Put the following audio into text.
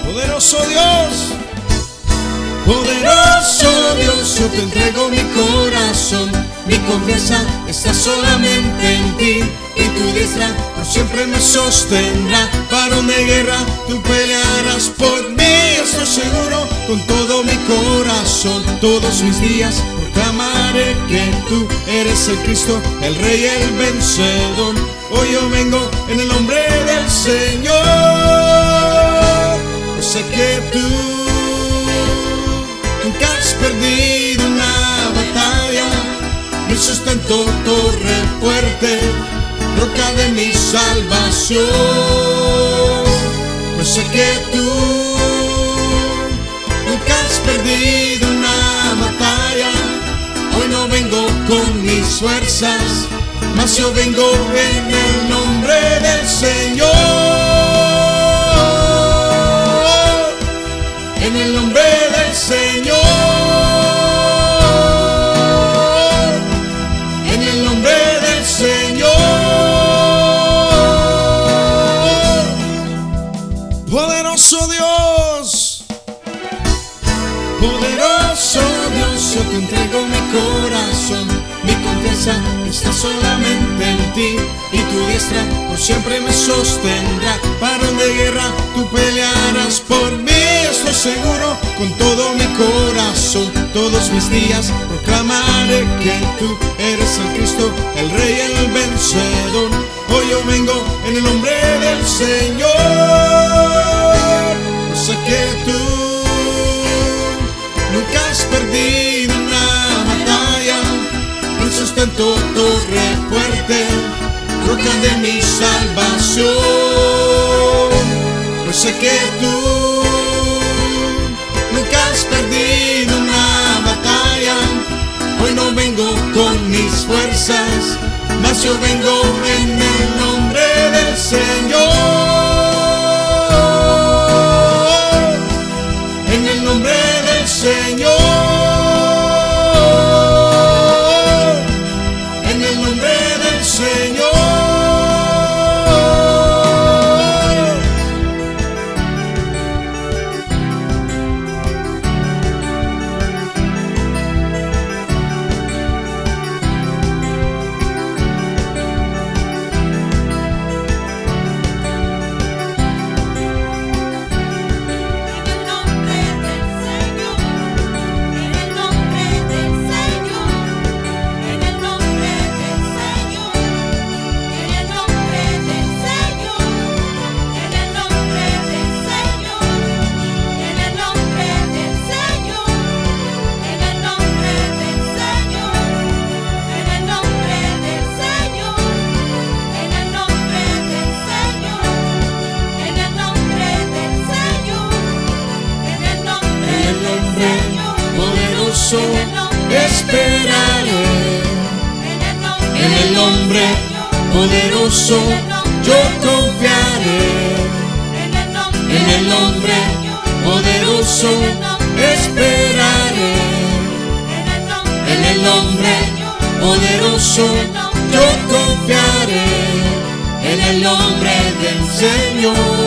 Poderoso Dios, poderoso Dios, yo te entrego mi corazón. Mi confianza está solamente en ti, y tu diestra por siempre me sostendrá. Varón de guerra, tú pelearás por mí, estoy seguro con todo mi corazón. Todos mis días proclamaré que tú eres el Cristo, el Rey, el vencedor. Hoy yo vengo en el nombre del Señor. Yo sé que tú nunca has perdido una batalla. Mi sustento, torre fuerte, roca de mi salvación. Pues sé que tú nunca has perdido una batalla. Hoy no vengo con mis fuerzas, mas yo vengo en el nombre del Señor. En el nombre del Señor. En el nombre del Señor. Poderoso Dios, poderoso Dios, yo te entrego mi corazón. Mi confianza está solamente en ti, y tu diestra por siempre me sostendrá. Varón de guerra, tú pelearás por mí, estoy seguro con todo mi corazón. Todos mis días proclamaré que tú eres el Cristo, el Rey, el vencedor. Hoy yo vengo en el nombre del Señor. Yo sé que tú nunca has perdido una batalla. Mi sustento, torre fuerte, roca de mi salvación. Pues sé que tú nunca has perdido una batalla. Hoy no vengo con mis fuerzas, mas yo vengo en el nombre del Señor. En el nombre del Señor. En el nombre del Señor. Esperaré en el nombre poderoso, yo confiaré en el nombre poderoso, esperaré en el nombre poderoso, yo confiaré en el nombre del Señor.